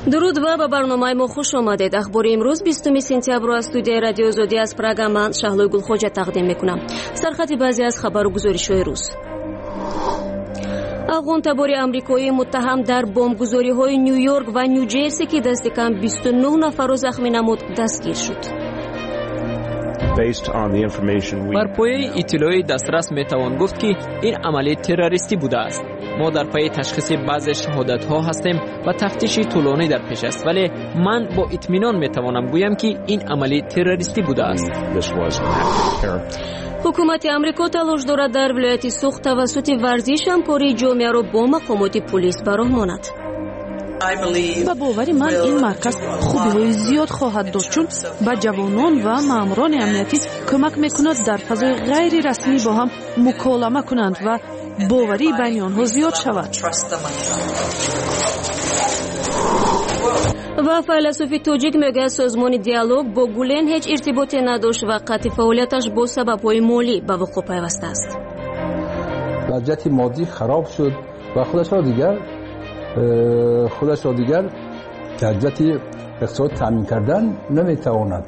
درود و به برنامه ما خوش آمدید. اخبار امروز 20 سپتامبر از استودیوی رادیو آزادی از پراگ من شهلوی گلخوجه تقدیم میکنم. سرخط بعضی از خبر و گزارش‌های روز. افغان تبار آمریکایی متهم در بمبگذاری‌های نیویورک و نیوجرسی که دست کم 29 نفر را زخمی نمود دستگیر شد. بر پایه اطلاعی دسترس میتوان گفت که این عملیات تروریستی بوده است. ما در پی تشخیص بعضی شهادت‌ها هستیم و تفتیش طولانی در پیش است، ولی من با اطمینان میتوانم گویم که این عملیات تروریستی بوده است. حکومت آمریکا تلاش دارد در ولایت سوخت توسط ورزش همکاری جامعه را با مقامات پلیس به راه ماند. با باور من این مرکز خوبی‌های زیاد خواهد داشت، چون به جوانان و ماموران امنیتی کمک میکند در فضای غیر رسمی با هم مکالمه کنند و باوری بین آنها زیاد شود. و فیلسوف توجیک میگه سازمان دیالوگ با گولن هیچ ارتباطی نداشت و قطع فعالیتش با سبب‌های مالی به وقوع پیوسته است. وضعیت مادی خراب شد و خودش را دیگر جهت اقتصاد تامین کردن نمیتواند.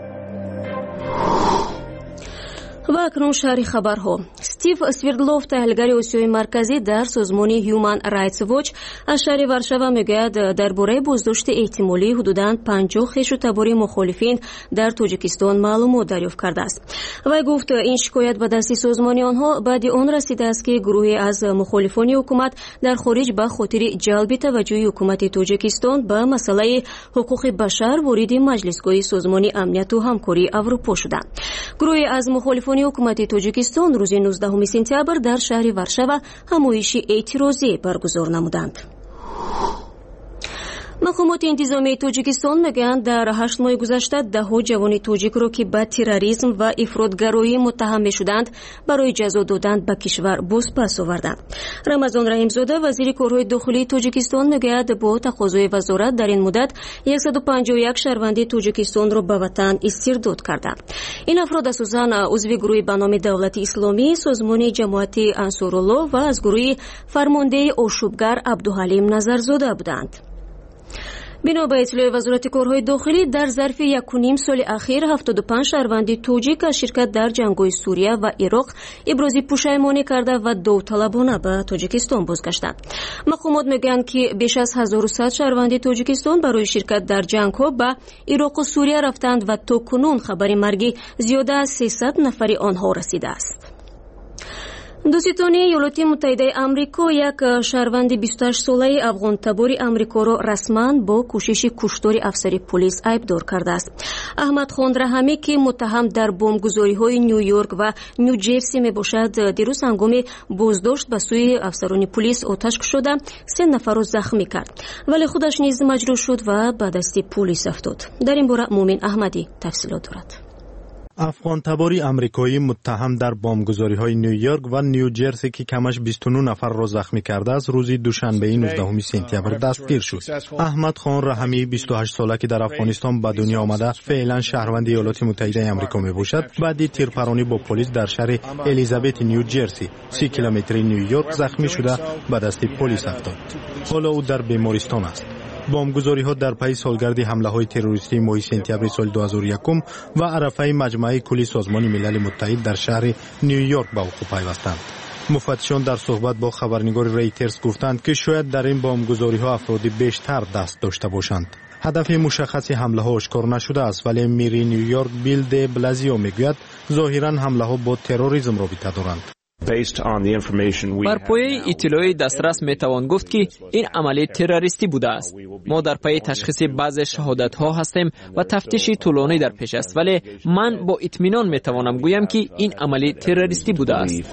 و اکنون شهری خبرها. استیو سویردلوف تحلیلگر آسیای مرکزی در سازمان هیومن رایتس واچ از شهر ورشاوا میگوید درباره بازداشت احتمالی حدوداً 50 خیشتباری مخالفین در تاجیکستان معلومات دریافت کرده است. و گفت این شکایت به دست سازمان آنها بعد آن رسیده است که گروهی از مخالفان حکومت در خارج به خاطر جلب توجه حکومت تاجیکستان به مسئله حقوق بشر وارد مجلسگاه سازمان امنیت و همکاری اروپا شدند. گروهی از مخالفان حکومت تاجیکستان روز 19 سپتامبر در شهر ورشاوا همایش اعتراضی برگزار نمودند. مقامات انتظامی تاجیکستان میگویند در 8 ماه گذشته دهها جوان تاجیک را که به تروریسم و افراطگرایی متهم شدند برای جزا دادن به کشور بازپس آوردند. رمضان رحیمزاده وزیر کارهای داخلی تاجیکستان میگوید با تقاضای وزارت در این مدت 151 شهروند تاجیکستان را به وطن استرداد کردند. این افراد اساساً عضو گروهی به نام دولت اسلامی، سازمان جماعت انصارالله و از گروه فرمانده آشوبگر عبدالحلیم نظرزاده بودند. بنا به اطلاع وزارت کارهای داخلی در ظرف 1.5 سال اخیر 75 شهروند تاجیک از شرکت در جنگ‌های سوریه و عراق ابراز پشیمانی کرده و داوطلبانه به تاجیکستان بازگشتند. مقامات میگویند که بیش از 1100 شهروند تاجیکستان برای شرکت در جنگ‌ها به عراق و سوریه رفتند و تاکنون خبر مرگ زیاده از 300 نفر آنها رسیده است. دوستان ایالات متحده آمریکا یک شهروند 28 ساله افغان تبار آمریکا را رسما با کوشش کشتار افسر پلیس ایبدار کرده است. احمد خان رحمی که متهم در بمبگذاری‌های نیویورک و نیوجرسی میباشد، دیروز هنگام بازداشت به سوی افسران پلیس آتش کشیده 3 نفر را زخمی کرد، ولی خودش نیز مجروح شد و به دست پلیس افتاد. در این باره مومن احمدی تفصیلات دارد. افغان تباری آمریکایی متهم در بمبگذاری‌های نیویورک و نیوجرسی که کمش 29 نفر را زخمی کرده است روز دوشنبه 19 سپتامبر دستگیر شد. احمد خان رحمی 28 ساله که در افغانستان به دنیا آمده فعلا شهروند ایالات متحده آمریکا میباشد، بعد تیرپرانی با پلیس در شهر الیزابت نیوجرسی 30 کیلومتری نیویورک زخمی شده به دست پلیس افتاد. حالا او در بیمارستان است. بمبگذاری‌ها در پی سالگرد حمله‌های تروریستی ماه سپتامبر سال 2001 و عرفه مجمع کلی سازمان ملل متحد در شهر نیویورک به وقوع پیوستند. مفتشان در صحبت با خبرنگار ریترز گفتند که شاید در این بمبگذاری‌ها افراد بیشتر دست داشته باشند. هدف مشخص حمله‌ها آشکار نشده است، ولی میری نیویورک بیل د بلازیو میگوید ظاهراً حمله‌ها با تروریسم رابطه دارند. بر پایه اطلاعی دسترس میتوان گفت که این عملیات تروریستی بوده است. ما در پی تشخیص بعضی شهادت‌ها هستیم و تفتیش طولانی در پیش است، ولی من با اطمینان میتوانم گویم که این عملیات تروریستی بوده است.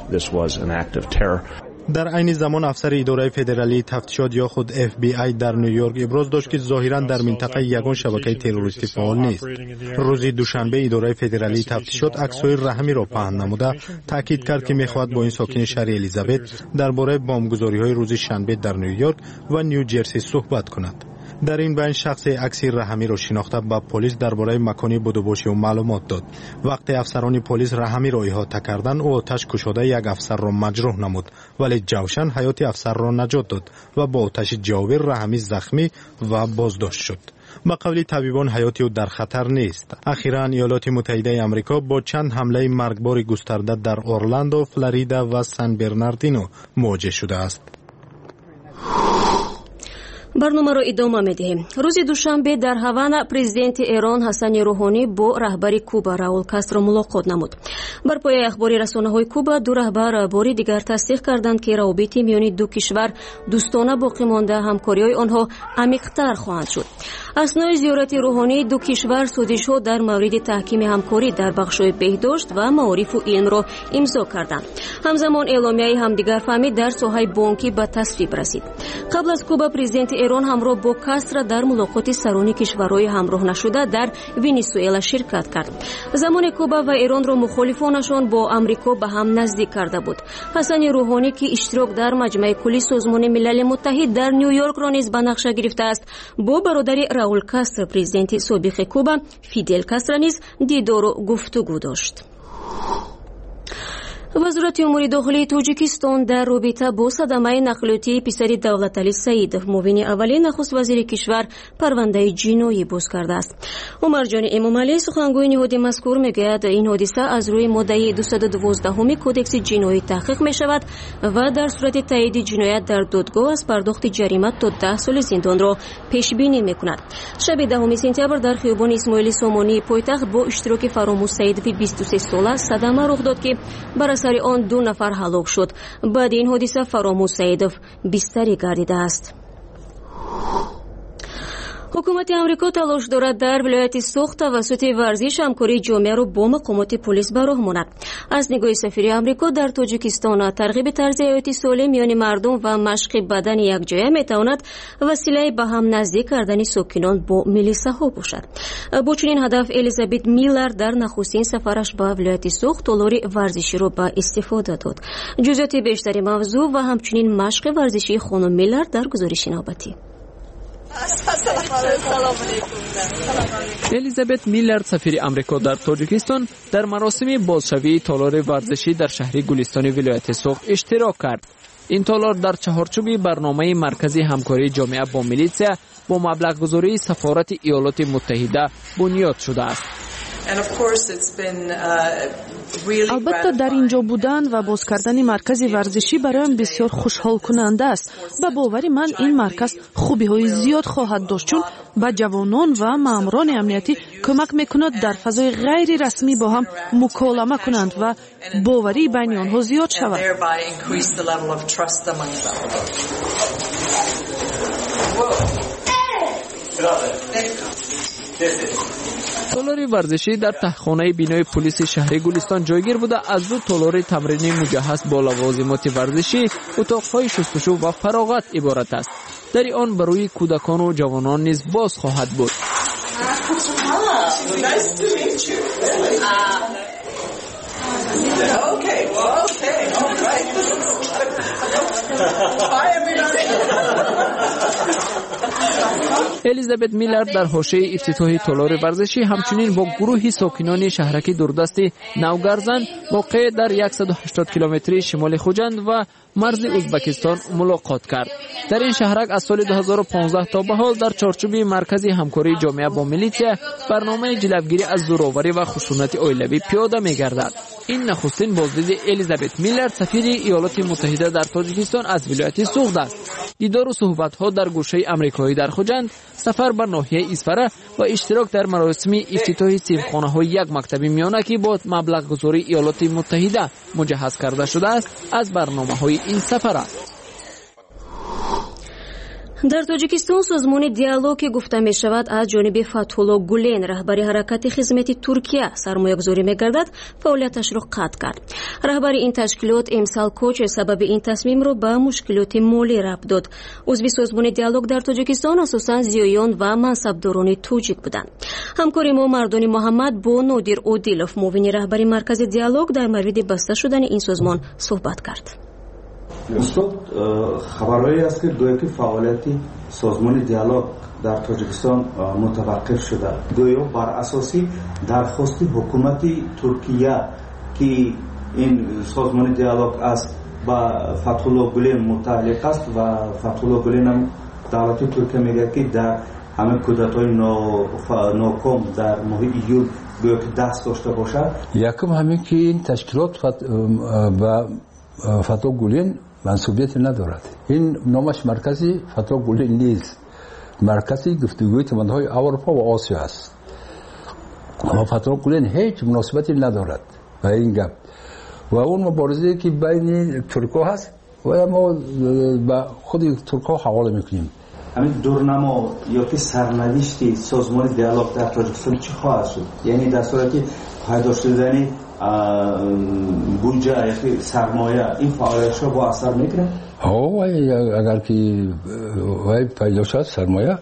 در عین زمان افسر اداره فدرالی تفتیشات یا خود FBI در نیویورک ابراز داشت که ظاهراً در منطقه یگان شبکه تروریستی فعال نیست. روز دوشنبه اداره فدرالی تفتیشات عکس‌های رحمی را پهن نموده تاکید کرد که می‌خواهد با این ساکن شهر الیزابت درباره بمبگذاری‌های روز شنبه در نیویورک و نیوجرسی صحبت کند. در این بین شخص اکسیر رحمی را شناخته به پلیس درباره مکانی بودوباشی و معلومات داد. وقتی افسران پلیس رحمی را احاطه کردند، او آتش کشاده یک افسر را مجروح نمود، ولی جوشن حیات افسر را نجات داد و با آتش جاویر رحمی زخمی و بازداشت شد. با قول طبیبان حیات او در خطر نیست. اخیراً ایالات متحده آمریکا با چند حمله مرگبار گسترده در اورلاندو، فلوریدا و سن برناردینو مواجه شده است. برنامه‌ро идома медиҳем. рӯзи душанбе дар ҳавана президенти эрон ҳасани рӯҳонӣ бо раҳбари куба раул кастро мулоқот намуд. бар пояи ахбори расонаҳои куба ду раҳбар бори дигар тасдиқ карданд ки равобити миёни ду кишвар дӯстона боқӣ монда, ҳамкориҳои онҳо амиқтар хоҳанд шуд. аснои зиёрати рӯҳонӣ ду кишвар сӯзишҳо дар мавриди таҳкими ҳамкорӣ дар бахшҳои беҳдошт ва маорифу илмро имзо карданд. ҳамзамон эъломияи ҳамдигарфаҳмӣ дар соҳаи бонкӣ ба тасвиб расид. қабл аз куба президенти эрон ҳамроҳ бо Кастро дар мулоқоти сарони кишварҳои ҳамроҳ нашуда дар Венесуэла ширкат кард. замоне Куба ва Эронро мухолифонашон бо Амрико ба ҳам наздик карда буд. ҳасани рӯҳонӣ ки иштирок дар маҷмаи кулли Созмони Милали Муттаҳид дар Нью-Йоркро низ ба нақша гирифтааст, бо бародари Раул Кастро президенти собиқи Куба Фидел Кастро низ дидору гуфтугӯ дошт. вазорати умури дохилии Тоҷикистон дар робита бо садамаи нақлиётии писари Давлатали Саидов, муовини аввалии нахуст вазири кишвар, парвандаи ҷиноӣ боз кардааст. Умарҷони Эмомалӣ, сухангӯи ниҳоди мазкур, мегӯяд ин ҳодиса аз рӯи моддаи 212 кодекси ҷиноӣ таҳқиқ мешавад ва дар сурати таъиди ҷиноят дар додгоҳ аз пардохти ҷарима то 10 соли зиндонро пешбинӣ мекунад. шаби 10 сентябр дар хиёбони Исмоили Сомонии пойтахт бо иштироки Фаромӯз Саидови 23 сола садама рух дод ки бар асари он 2 нафар ҳалок шуд. баъди ин ҳодиса Фаромӯз Саидов бистарӣ гардидааст. ҳукумати амрико талош дорад дар вилояти Суғд тавассути варзиш ҳамкории ҷомеаро бо мақомоти пулис ба роҳ монад. аз нигоҳи сафири амрико дар Тоҷикистон тарғиби тарзи ҳаёти солим миёни мардум ва машқи бадани якҷоя метавонад василаи ба ҳам наздик кардани сокинон бо милисаҳо бошад. бо чунин ҳадаф Элизабет Миллар дар нахустин сафараш ба вилояти Суғд толори варзиширо ба истифода дод. ҷузъиёти бештари мавзӯъ ва ҳамчунин машқи варзишии хонум Миллар дар гузориши навбатӣ. элизабет Миллар, сафири амрико дар Тоҷикистон, дар маросими бозшавии толори варзишӣ дар шаҳри Гулистони вилояти Суғд иштирок кард. ин толор дар чаҳорчӯби барномаи маркази ҳамкории ҷомеа бо милитсия бо маблағгузории сафорати Иёлоти Муттаҳида бунёд шудааст. албатта дар ин ҷо будан ва боз кардани маркази варзишӣ бароям бисёр хушҳолкунанда аст. ба бовари ман ин марказ хубиҳои зиёд хоҳад дошт, чун ба ҷавонон ва маъмурони амнияти кӯмак мекунад дар фазои ғайрирасмӣ бо ҳам муколама кунанд ва боварии байни онҳо зиёд шавад. толори варзишӣ дар таҳхонаи бинои пулиси шаҳри Гулистон ҷойгир буда, аз ду толори тамрини муҷаҳҳаз бо лавозимоти варзишӣ, утоқҳои шустушӯ ва фароғат иборат аст. дари он барои кӯдакону ҷавонон низ боз хоҳад буд. элизабет Миллар дар ҳошияи ифтитоҳи толори варзишӣ ҳамчунин бо гурӯҳи сокинони шаҳраки дурдасти Навгарзан, воқеъ дар 180 километри шимоли Хуҷанд ва марзи Узбекистон мулоқот кард. дар ин шаҳрак аз соли 2015 то ба ҳол дар чорчӯби маркази ҳамкории ҷомеа бо милитсия барномаи ҷилавгирӣ аз зӯроварӣ ва хушунати оилавӣ пиёда мегардад. ин нахустин боздиди Элизабет Миллар, сафири Иёлоти Муттаҳида дар Тоҷикистон аз вилояти Суғд аст. дидору суҳбатҳо дар гӯшаи амрикоӣ дар Хуҷанд, сафар ба ноҳияи Исфара ва иштирок дар маросими ифтитоҳи синфхонаҳои як мактаби миёна ки бо маблағгузории Иёлоти Муттаҳида муҷаҳҳаз карда шудааст, аз барномаҳои ин сафар аст. дар Тоҷикистон созмони диалог ки гуфта мешавад аз ҷониби Фатҳулло Гулен, раҳбари ҳаракати хизмати Туркия сармоягузорӣ мегардад, фаъолияташро қатъ кард. раҳбари ин ташкилот Эмсал Коче сабаби ин тасмимро ба мушкилоти молӣ рабт дод. узви созмони диалог дар Тоҷикистон асосан зиёён ва мансабдорони тоҷик буданд. ҳамкори мо Мардони Муҳаммад бо Нодир Одилов, муовини раҳбари маркази диалог, дар мавриди баста шудани ин созмон суҳбат кард. استاد خبرهایی است که گویا که فعالیت سازمان دیالوگ در تاجیکستان متوقف شده، گویا بر اساسی درخواست حکومت ترکیه که این سازمان دیالوگ است با فتح‌الله گولن متعلق است و فتح‌الله گولن هم دولت ترکیه میگه که در همه کودتای ناکام در ماه ایول گویا که دست داشته باشد. یکم همین که این تشکیلات و فتح‌الله گولن منصوبیت ندارد. این نامش مرکزی فتح‌الله گولن نیست، مرکزی گفتگوی تمدن‌های اروپا و آسیا است و فتح‌الله گولن هیچ مناسبتی ندارد با این گپ و اون مبارزه که بین ترک‌ها هست و ما با خود ترک‌ها حواله میکنیم. همین دورنما یا که سرنوشت سازمان دیالوگ در تاجیکستان چی خواهد شد؟ یعنی در صورتی پیدا شدن بودجه یا سرمایه این فعالیت‌ها با اثر میکنه؟ اگر که پیدا شد سرمایه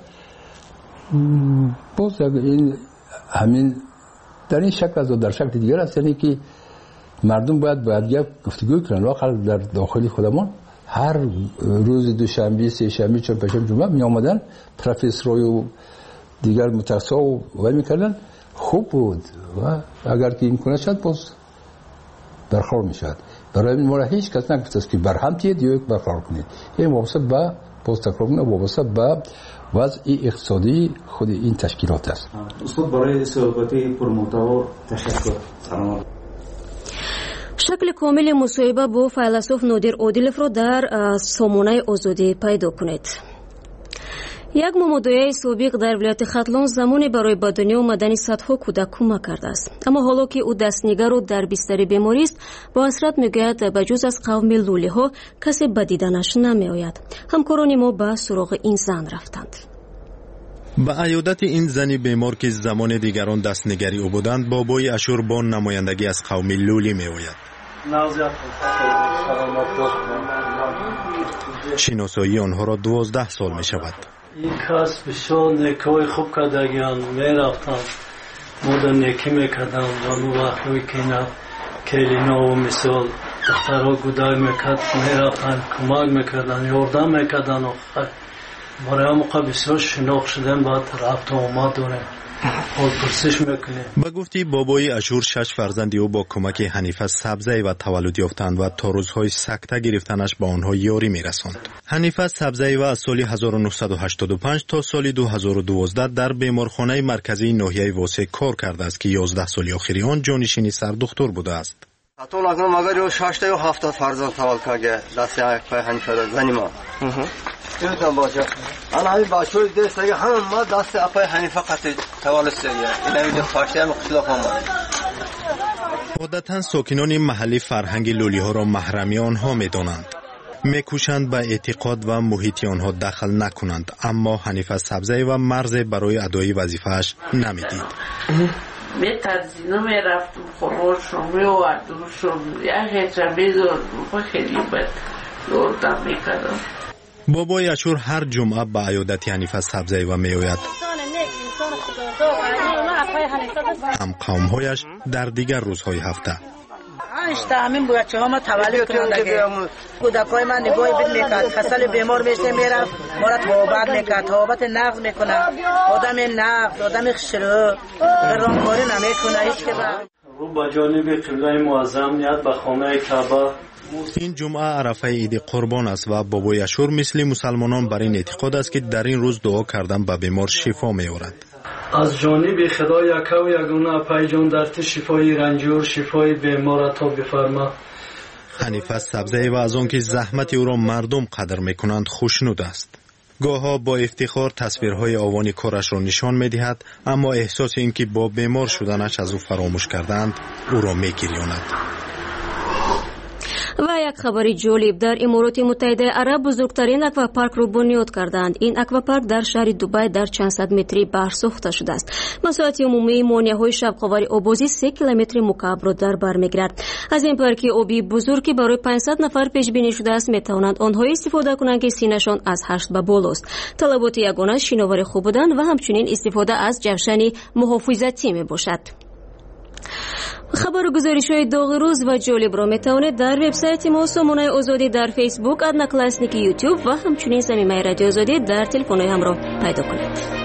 باز این همین در این شکل از در شکل دیگر است، یعنی که مردم باید یک گفتگو کنن واقعا در داخل خودمان. هر روز دوشنبه، سه شنبه، چهارشنبه، جمعه می آمدن پروفسورای و دیگر متخصصا و میکردن. خوب بود و اگر که امکان شد باز برخورد میشد. برای این ما هیچ کس نگفته است که برهم تید یا یک برخورد کنید. این وابسته به باز تکرار کنه، وابسته به وضع اقتصادی خود این تشکیلات است. استاد برای صحبت پرمحتوا تشکر. سلام. شکل کامل مصاحبه با فیلسوف نادر عادلوفро дар сомонаи озодӣ пайдо кунед. як мамодояи собиқ дар вилояти хатлон замоне барои ба дунё омадани садҳо кӯдак кӯмак кардааст. аммо ҳоло ки ӯ дастнигару дар бистари беморист, бо ҳасрат мегӯяд ба ҷуз аз қавми лӯлиҳо касе ба диданаш намеояд. ҳамкорони мо ба суроғи ин зан рафтанд. با عیادت این زنی بیمار که زمان دیگران دستنگری او بودند، بابای اشور با نمایندگی از قوم لولی می آید. شناسایی آنها را 12 سال می شود. این کس بسیار نکای خوب کردگیان می رفتن، مدن نکی می کردن و نو وقتی که اینا کلینا و مثال دخترها گودای می کرد می رفتن، کمک می کردن، یاردم می کردن و برای موقع بسیار شناخت شدن باید رفت و آمد داره حال پرسش میکنه. با گفتی بابای اشور 6 فرزندی او با کمک حنیفه سبزی و تولد یافتند و تا روزهای سکته گرفتنش با آنها یاری میرساند. حنیفه سبزی و از سال 1985 تا سال 2012 در بیمارخانه مرکزی ناحیه واسه کار کرده است که 11 سال آخری آن جانشین سردختر بوده است. حتی لازم مگر 6 تا یا 7 فرزند تولد کرده دست پای حنیفه زنی ما. یادم باشه. الان همین بچه‌های دست دیگه همه ما دست اپای حنیفه قطع تولد سریه. اینا میگه فاشته هم اختلاف هم. عادتاً ساکنان محلی فرهنگ لولی ها را محرمی آنها می‌دانند. می‌کوشند به اعتقاد و محیط آنها دخل نکنند، اما حنیفه سبزی و مرز برای ادای وظیفه‌اش نمی‌دید. می‌ترسیدم می‌رفتم خروشم می‌آوردمشم یه هیچ می‌ذارم خیلی بد دورتم می‌کردم. بابای اشور هر جمعه به عیادت حنیفه سبزی و میآید. هم قومهایش در دیگر روزهای هفته. همین بچه ها ما تولد کردن کودکای من نگاهی بد میکرد، خسال بیمار میشه میرفت ما را توبت میکرد، توبت نقض میکنه، آدم نقض، آدم خشرو رامکاری نمیکنه هیچ که رو با جانب قبله معظم نیت به خانه کعبه. این جمعه عرفه عید قربان است و بابای اشور مثل مسلمانان بر این اعتقاد است که در این روز دعا کردن به بیمار شفا می‌آورد. از جانب خدا یک و یگانه پای جان درد شفای رنجور شفای بیمار عطا بفرما. حنیفه سبزی و از آنکه زحمت او را مردم قدر می‌کنند خوشنود است. گاه‌ها با افتخار تصویرهای آوان کارش را نشان می‌دهد، اما احساس اینکه با بیمار شدنش از او فراموش کردند او را می‌گریاند. و یک خبری جالب، در امارات متحده عرب بزرگترین اکواپارک رو بنیاد کردند. این اکواپارک در شهر دبی در چند صد متری بحر ساخته شده است. مساحت عمومی مانع‌های شب‌خواری آبازی 3 کیلومتر مکعب را در بر می‌گیرد. از این پارک آبی بزرگی برای 500 نفر پیش بینی شده است. می‌توانند آنها استفاده کنند که سینه‌شان از 8 به بالاست. طلبات یگانه شناور خوب بودن و همچنین استفاده از جوشن محافظتی میباشد. خبر و گزارش‌های داغ روز و جالب را میتوانید در وبسایت ما سامانه آزادی در فیسبوک، ادناکلاسنیک یوتیوب و همچنین صمیمه رادیو آزادی در تلفن‌های همراه پیدا کنید.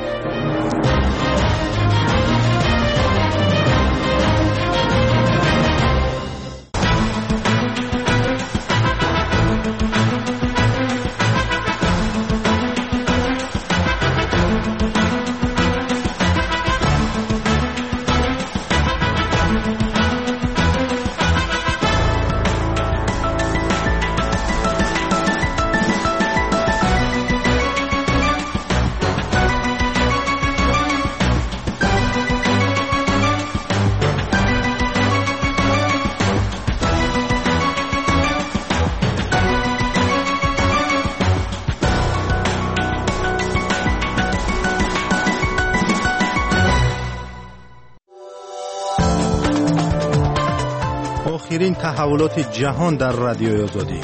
آخرین تحولات جهان در رادیوی آزادی.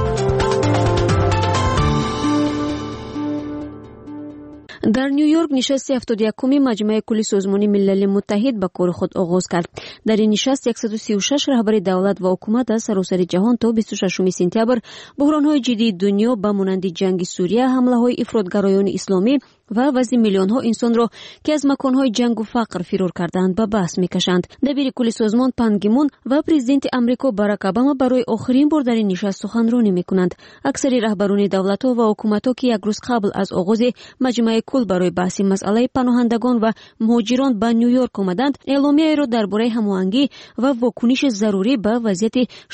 در نیویورک نشست 71 مجمع کل سازمان ملل متحد به کار خود آغاز کرد. در این نشست 136 رهبر دولت و حکومت از سراسر جهان تا 26 سپتامبر بحران‌های جدی دنیا به مانند جنگ سوریه، حمله‌های افراطگرایان اسلامی و وضع میلیون‌ها انسان را که از مکان‌های جنگ و فقر فرار کردند به بحث می‌کشند. دبیر کل سازمان پان کی مون و پرزیدنت آمریکا باراک اوباما برای آخرین بار در این نشست سخنرانی می‌کنند. اکثر رهبران دولت‌ها و حکومت‌ها که یک روز قبل از آغاز مجمع کل برای بحث مسئله پناهندگان و مهاجران به نیویورک آمدند، اعلامیه را درباره هماهنگی و واکنش ضروری به وضعیت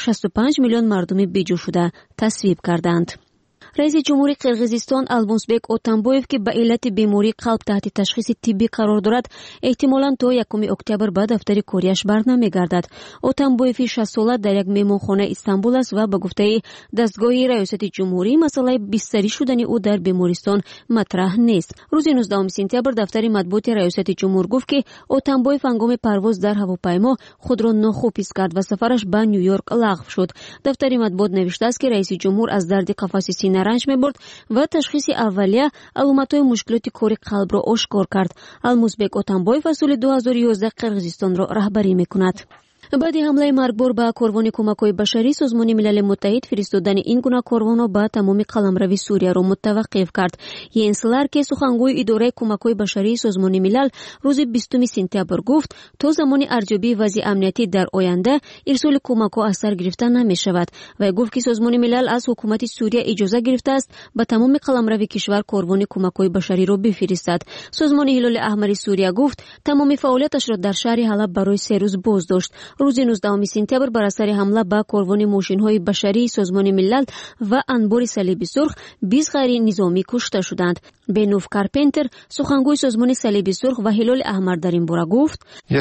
65 میلیون مردم بیجو شده تصویب کردند. رئیس جمهوری قرقیزستان المازبек Атамбоев که به علت بیماری قلب تحت تشخیص طبی قرار دارد، احتمالاً تا 1 اکتبر به دفتر کاریش برنمیگردد. Атамбоев 60 ساله در یک مهمانخانه استانبول است و به گفته دستگاه ریاست جمهوری مسئله بستری شدن او در بیمارستان مطرح نیست. روز 19 سپتامبر دفتر مطبوعات ریاست جمهور گفت که Атамбоев هنگام پرواز در هواپیما خود را ناخوب حس کرد و سفرش به نیویورک لغو شد. دفتر مطبوعات نوشته است که رئیس جمهور از درد قفس سینه رنج می‌برد و تشخیص اولیه علامت‌های مشکلات کاری قلب را آشکار کرد. المازبek Атамбоев از سال 2011 قرقیزستان را رهبری می‌کند. بعد حمله مرگبار به کاروان کمک‌های بشری، سازمان ملل متحد فرستادن این گونه کاروان‌ها به تمام قلمرو سوریه را متوقف کرد. ینس لار که سخنگوی اداره کمک‌های بشری سازمان ملل روز 20 سپتامبر گفت تا زمان ارزیابی وضع امنیتی در آینده ارسال کمک‌ها از سر گرفته نمی‌شود و گفت که سازمان ملل از حکومت سوریه اجازه گرفته است به تمام قلمرو کشور کاروان کمک‌های بشری را بفرستد. سازمان هلال احمر سوریه گفت تمام فعالیتش را در شهر حلب برای 3 روز باز داشت. روز 19 سپتامبر بر اثر حمله به کاروان ماشین‌های بشری سازمان ملل و انبار صلیب سرخ 20 غیر نظامی کشته شدند. بنوف کارپنتر سخنگوی سازمان صلیب سرخ و هلال احمر در این باره گفت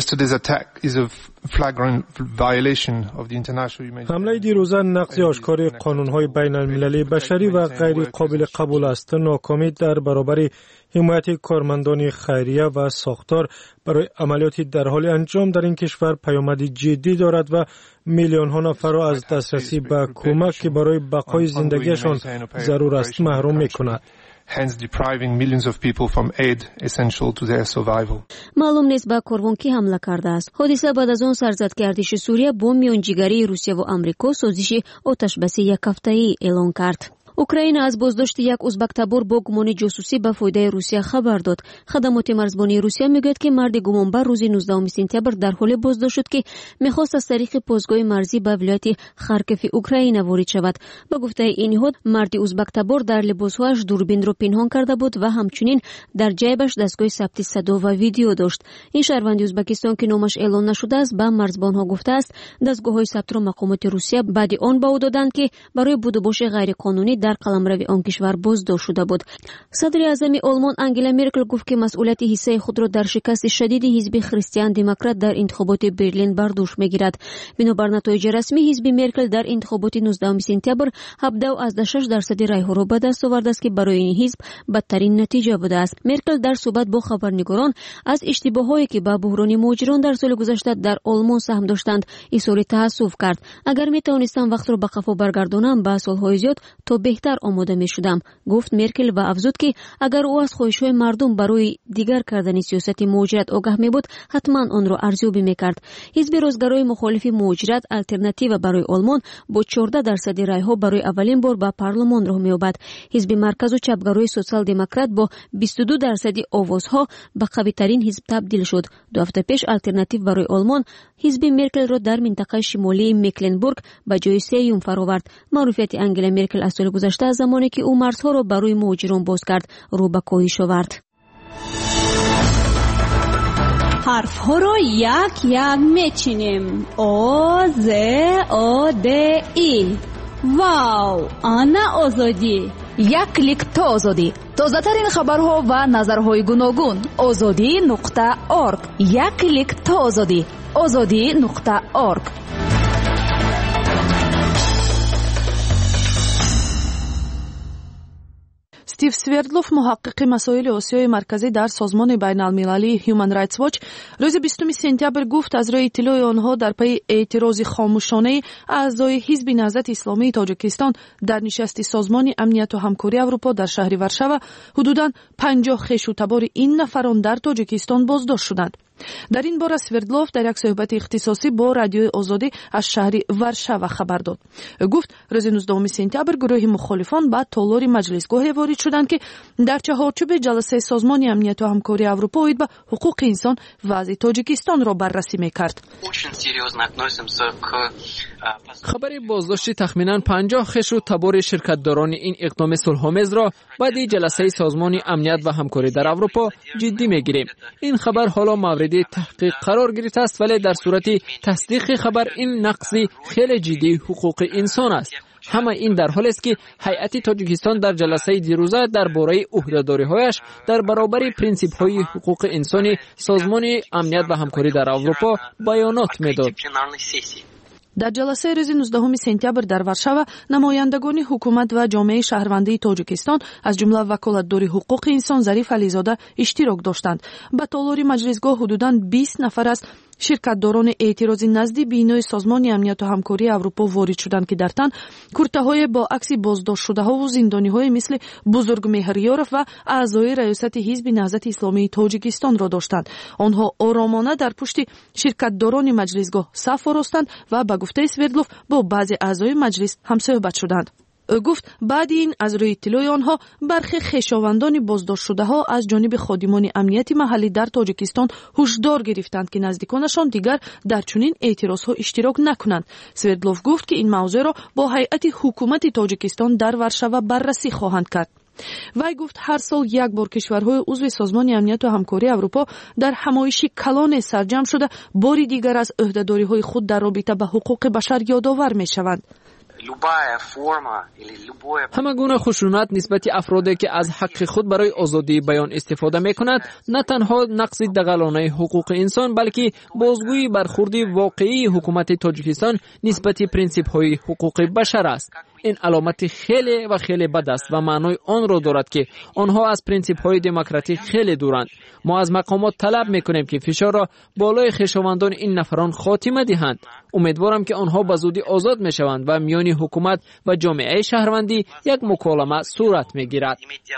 حمله دیروزه نقض آشکار قانون‌های بین‌المللی بشری و غیر قابل قبول است. ناکامی در برابر حمایت کارمندان خیریه و ساختار برای عملیاتی در حال انجام در این کشور پیامد جدی دارد و میلیون‌ها نفر را از دسترسی به کمک که برای بقای زندگیشان ضرور است محروم می‌کند. hence depriving millions of people from aid essential to their survival. معلوم نیست به کاروان کی حمله کرده است. حادثه بعد از آن سرزد که ارتش سوریه با میانجیگری روسیه و آمریکا سازش آتش‌بسی یک هفته‌ای اعلان کرد. اوکراین از بازداشت یک ازبک تبار با گمان جاسوسی به فایده روسیه خبر داد. خدمات مرزبانی روسیه میگوید که مرد گمانبر روز 19 سپتامبر در حال بازداشت شد که میخواست از طریق پاسگاه مرزی به ولایت خارکیف اوکراین وارد شود. به گفته این نهاد مرد ازبک تبار در لباسهایش دوربین را پنهان کرده بود و همچنین در جیبش دستگاه ثبت صدا و ویدیو داشت. این شهروند ازبکستان که نامش اعلان نشده است به مرزبانها گفته است دستگاه‌های ثبت را مقامات روسیه بعد آن به او دادند که برای بود و باش غیر قانونی در قلمرو آن کشور بازداشت شده بود. صدر اعظم آلمان انگلا مرکل گفت که مسئولیت حصه خود را در شکست شدید حزب خریستیان دموکرات در انتخابات برلین بر دوش میگیرد. بنابر نتایج رسمی حزب مرکل در انتخابات 19 سپتامبر 17.6% رای‌ها را به دست آورده است که برای این حزب بدترین نتیجه بوده است. مرکل در صحبت با خبرنگاران از اشتباهاتی که به بحران مهاجران در سال گذشته در آلمان سهم داشتند اظهار تأسف کرد. اگر میتوانستم وقت را به قفا برگردانم به سالهای زیاد تا بهتر آماده می شدم. گفت مرکل و افزود که اگر او از خواهش‌های مردم برای دیگر کردن سیاست مهاجرت آگاه می بود حتما آن را ارزیابی می کرد. حزب روزگارای مخالف مهاجرت آلترناتیو برای آلمان با 14% رای‌ها برای اولین بار به پارلمان راه می‌یابد. حزب مرکز و چپگرای سوسیال دموکرات با 22% آوازها به قوی‌ترین حزب تبدیل شد. 2 هفته پیش آلترناتیو برای آلمان حزب مرکل را در منطقه شمالی مکلنبورگ به جای 3 فراورد. معروفیت انگلا مرکل از سال گذشته از زمانی که او مرزها را برای مهاجران باز کرد رو به کاهش آورد. حرف‌ها را یک یک میچینیم. آ ز آ د ای. واو، آنا آزادی. یک کلیک تا آزادی. تازه ترین خبرها و نظرهای گوناگون. azadi.org. یک کلیک تا آزادی. azadi.org. استیو سوردلوف محقق مسائل آسیای مرکزی در سازمان بین‌المللی هیومن رایتس واچ روز 20 سپتامبر گفت از روی اطلاع آنها در پی اعتراض خاموشانه اعضای حزب نهضت اسلامی تاجیکستان در نشست سازمان امنیت و همکاری اروپا در شهر ورشاو حدوداً 50 خویشتبار این نفران در تاجیکستان بازداشت شدند. در این باره سوردلوف در یک صحبت اختصاصی با رادیوی آزادی از شهر ورشاو خبر داد. گفت روز 19 سپتامبر گروه مخالفان به تالار مجلسگاه وارد شدند که در چهارچوب جلسه سازمان امنیت و همکاری اروپا اوید به حقوق انسان وضع تاجیکستان را بررسی میکرد. خبر بازداشت تخمیناً 50 خویشتبار شرکتداران این اقدام صلح‌آمیز را بعد جلسه سازمان امنیت و همکاری در اروپا جدی میگیریم. این خبر حالا مورد تحقیق قرار گرفته است، ولی در صورت تصدیق خبر این نقض خیلی جدی حقوق انسان است. همه این در حالی است که هیئت تاجیکستان در جلسه دیروزه درباره عهده‌داری‌هایش در برابر پرینسیپ‌های حقوق انسانی سازمان امنیت و همکاری در اروپا بیانات می‌داد. در جلسه روز 19 سپتامبر در ورشاو نمایندگان حکومت و جامعه شهروندی تاجیکستان از جمله وکالتدار حقوق انسان ظریف علیزاده اشتراک داشتند. به تالار مجلسگاه حدوداً 20 نفر از شرکتداران اعتراضی نزد بینای سازمان امنیت و همکاری اروپا وارد شدند که در تن کورته‌های با عکس بازداشت شده‌ها و زندانی‌های مثل بزرگ مهریارов و اعضای ریاست حزب نهضت اسلامی تاجیکستان را داشتند. آنها آرامانه در پشت شرکتداران مجلسگاه صف آراستند و به گفته سوردلوف با بعضی اعضای مجلس همصحبت شدند. گفت بعد این از روی اطلاع آنها برخی خویشاوندان بازداشت شده ها از جانب خادمان امنیت محلی در تاجیکستان هشدار گرفتند که نزدیکانشان دیگر در چنین اعتراض ها اشتراک نکنند. سوردلوف گفت که این موضوع را با هیئت حکومت تاجیکستان در ورشاو بررسی خواهند کرد. وی گفت هر سال یک بار کشورهای عضو سازمان امنیت و همکاری اروپا در همایش کلان سرجم شده باری دیگر از عهده‌داری‌های خود در رابطه با حقوق بشر یادآور می‌شوند. همه گونه خشونت نسبت افرادی که از حق خود برای آزادی بیان استفاده می‌کنند نه تنها نقض دغلانه حقوق انسان بلکه بازگویی برخورد واقعی حکومت تاجیکستان نسبت پرینسیپ‌های حقوق بشر است. این علامت خیلی و خیلی بد است و معنای آن را دارد که آنها از پرینسیپ‌های دموکراتیک خیلی دورند. ما از مقامات طلب می‌کنیم که فشار را بالای خویشاوندان این نفران خاتمه دهند. امیدوارم که آنها به زودی آزاد می‌شوند و میان حکومت و جامعه شهروندی یک مکالمه صورت می‌گیرد.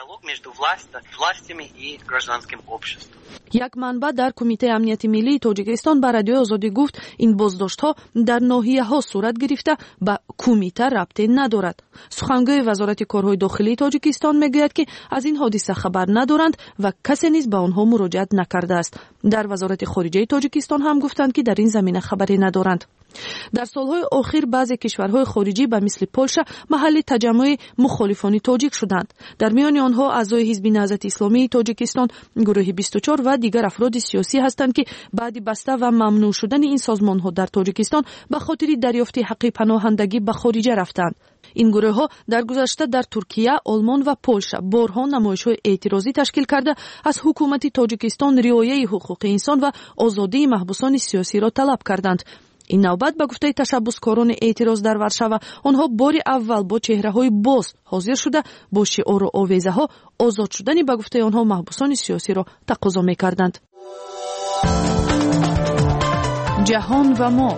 یک منبع در کمیته امنیت ملی تاجیکستان به رادیو آزادی گفت این بازداشت‌ها در ناحیه‌ها صورت گرفته به کمیته ربطی ندارد. سخنگوی وزارت کارهای داخلی تاجیکستان میگوید که از این حادثه خبر ندارند و کسی نیز به آنها مراجعه نکرده است. در وزارت خارجه تاجیکستان هم گفتند که در این زمینه خبری ندارند. در سالهای اخیر بعضی کشورهای خارجی به مثل پولشا محل تجمع مخالفان تاجیک شدند. در میان آنها اعضای حزب نهضت اسلامی تاجیکستان، گروه 24 و دیگر افراد سیاسی هستند که بعد بسته و ممنوع شدن این سازمان‌ها در تاجیکستان به خاطر دریافت حق پناهندگی به خارج رفتند. این گروه ها در گذشته در ترکیه، آلمان و پولشا بارها نمایش‌های اعتراضی تشکیل کرده از حکومت تاجیکستان رعایت حقوق انسان و آزادی محبوسان سیاسی را طلب کردند. این نوبت به گفته تشبسکاران اعتراض در ورشاو آنها بار اول با چهره‌های باز حاضر شده با شعار و آویزه‌ها آزاد شدن به گفته آنها محبوسان سیاسی را تقاضا می‌کردند. جهان و ما.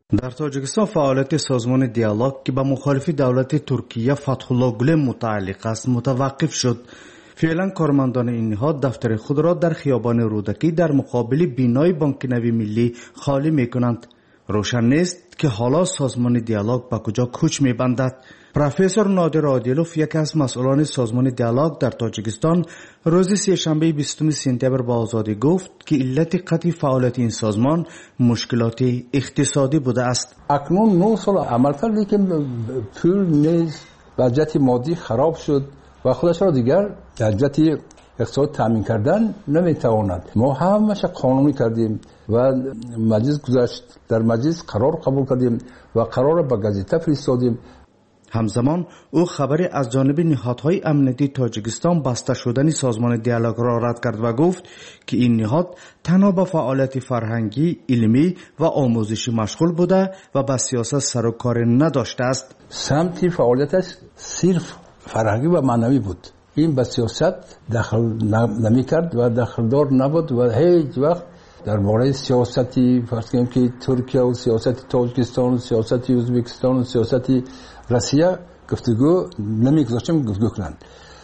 در تاجیکستان فعالیت سازمان دیالوگ که به مخالف دولت ترکیه فتح‌الله گولن متعلق است متوقف شد. فعلا کارمندان این نهاد دفتر خود را در خیابان رودکی در مقابل بینای بانک نوی ملی خالی می‌کنند. روشن نیست که حالا سازمان دیالوگ به کجا کوچ می‌بندد. پروفسور نادر عادلوف یکی از مسئولان سازمان دیالوگ در تاجیکستان روز سه‌شنبه 20 سپتامبر با آزادی گفت که علت قطع فعالیت این سازمان مشکلات اقتصادی بوده است. اکنون 9 سال عمل کرد که پول نیز وضعیت مادی خراب شد و خودش را دیگر در جهت اقتصاد تامین کردن نمیتواند. ما همش قانونی کردیم و مجلس گذاشت، در مجلس قرار قبول کردیم و قرار به گازیته فرستادیم. همزمان او خبری از جانب نهادهای امنیتی تاجیکستان بسته شدن سازمان دیالوگ را رد کرد و گفت که این نهاد تنها به فعالیت فرهنگی، علمی و آموزشی مشغول بوده و به سیاست سر و کار نداشته است. سمت فعالیتش صرف فرهنگی و معنوی بود. این به سیاست دخل نمی کرد و دخلدار نبود و هیچ وقت درباره سیاستی فرض کنیم که ترکیه و سیاست تاجیکستان و سیاست ازبکستان و سیاست روسیه گفتگو نمیگذاشتیم گفتگو کنند.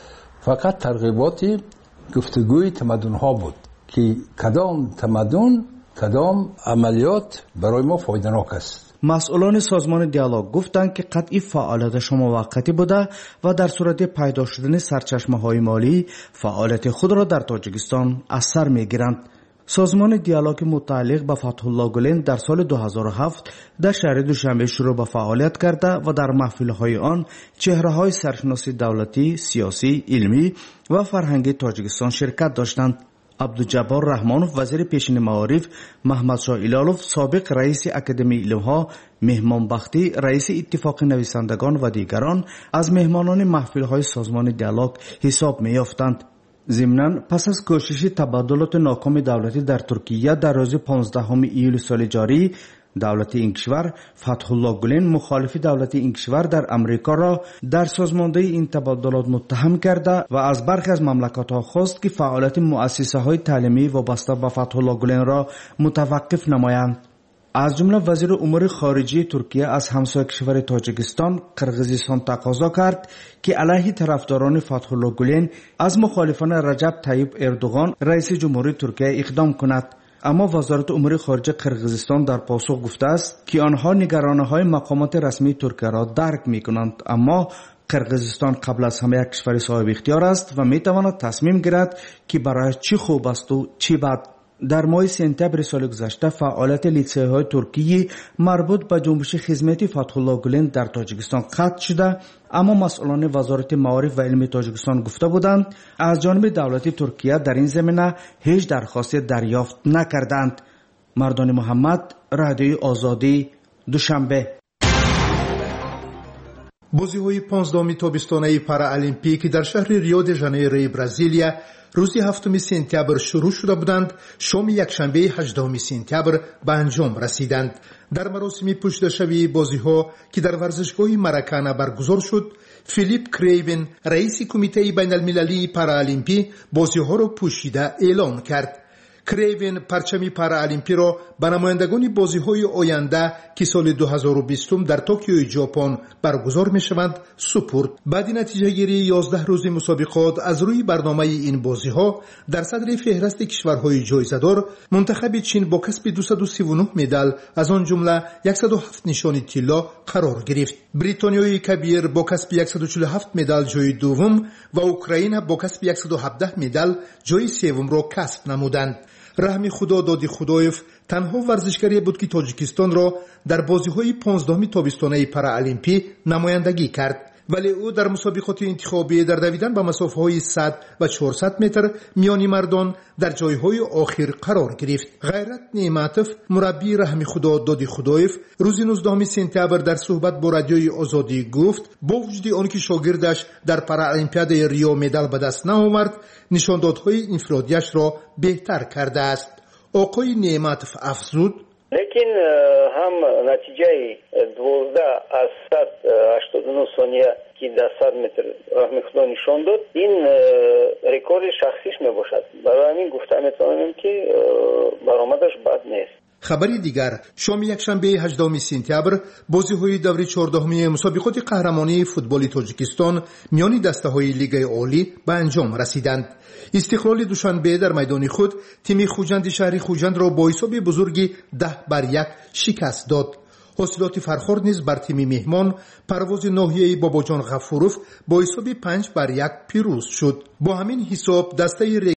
فقط ترغیباتی گفتگوی تمدن ها بود که کدام تمدن کدام عملیات برای ما فایده‌ناک است. مسئولان سازمان دیالوگ گفتند که قطعی فعالیتش موقتی بوده و در صورت پیدا شدن سرچشمه‌های مالی فعالیت خود را در تاجیکستان از سر می‌گیرند. سازمان دیالوگ متعلق به فتح‌الله گولن در سال 2007 در شهر دوشنبه شروع به فعالیت کرده و در محفل‌های آن چهره‌های سرشناس دولتی، سیاسی، علمی و فرهنگی تاجیکستان شرکت داشتند. عبدالجبار رحمانوف وزیر پیشین معارف، محمد شاه ایلالوف سابق رئیس اکادمی علم‌ها، مهمان بختی رئیس اتفاق نویسندگان و دیگران از مهمانان محفل‌های سازمان دیالوگ حساب می‌یافتند. ضمناً پس از کوشش تبادلات ناکام دولتی در ترکیه در روز 15 ایول سال جاری، دولت این کشور فتح‌الله گولن مخالف دولت این کشور در امریکا را در سازماندهی این تبادلات متهم کرده و از برخی از مملکت‌ها خواست که فعالیت مؤسسه‌های تعلیمی وابسته به فتح‌الله گولن را متوقف نمایند. از جمله وزیر امور خارجه ترکیه از همسایه کشور تاجیکستان قرقیزستان تقاضا کرد که علیه طرفداران فتح‌الله گولن از مخالفان رجب طیب اردوغان رئیس جمهوری ترکیه اقدام کند. اما وزارت امور خارجه قرقیزستان در پاسخ گفته است که آنها نگرانی‌های مقامات رسمی ترکیه را درک می‌کنند، اما قرقیزستان قبل از همه یک کشور صاحب اختیار است و می‌تواند تصمیم گیرد که برای چی خوب است و چی بد. در ماه سپتامبر سال گذشته فعالیت لیسه‌های ترکیه مربوط به جنبش خدمتی فتح‌الله گولن در تاجیکستان قطع شده، اما مسئولان وزارت معارف و علم تاجیکستان گفته بودند از جانب دولت ترکیه در این زمینه هیچ درخواست دریافت نکردند. مردان محمد، رادیوی آزادی، دوشنبه. بازی‌های 15 تابستانه پارالیمپیک در شهر ریو د ژانیرو برزیلیا روز 7 سپتامبر شروع شده بودند. شام یکشنبه 18 سپتامبر به انجام رسیدند. در مراسم پشتشوی بازی‌ها که در ورزشگاه ماراکانا برگزار شد، فیلیپ کریون رئیس کمیته بین المللی پارالیمپی بازی‌ها را پوشیده اعلان کرد. کریون پرچم پارالیمپی را به نمایندگان بازی‌های آینده که سال 2020 در توکیو ژاپن برگزار می‌شوند سپرد. بعد نتیجه گیری 11 روز مسابقات از روی برنامه این بازی‌ها در صدر فهرست کشورهای جایزه‌دار منتخب چین با کسب 239 مدال از آن جمله 107 نشان طلا قرار گرفت. بریتانیای کبیر با کسب 147 مدال جای دوم و اوکراین با کسب 117 مدال جای سوم را کسب نمودند. رحمی خدا دادی خدایف تنها ورزشکاری بود که تاجیکستان را در بازی‌های 15 تابستانه پارالیمپی نمایندگی کرد، ولی او در مسابقات انتخابی در دویدن به مسافه‌های 100 و 400 متر میانی مردان در جایهای آخر قرار گرفت. غیرت نعمتوف مربی رحمی خدا دادی خدایف روز 19 سپتامبر در صحبت با رادیوی آزادی گفت با وجود آنکه شاگردش در پارالیمپیاد ریو مدال به دست نآورد، نشاندادهای انفرادیش را بهتر کرده است. آقای نعمتوف افزود: لیکن هم نتیجه 12 از 189 ثانیه که در 100 متر رحمی خدا نشان داد، این رکورد شخصیش می باشد. برای همین گفته میتونم که برآمدش بد نیست. خبری دیگر شام یکشنبه 18 سپتامبر بازی‌های دوره 14 مسابقات قهرمانی فوتبال تاجیکستان میان دسته‌های لیگ عالی به انجام رسیدند. استقلال دوشنبه در میدان خود تیم خوجند شهری خوجند را با حساب بزرگی 10-1 شکست داد. حاصلات فرخورد نیز بر تیم مهمان پرواز ناحیه باباجان غفوروف با حساب 5-1 پیروز شد. با همین حساب دسته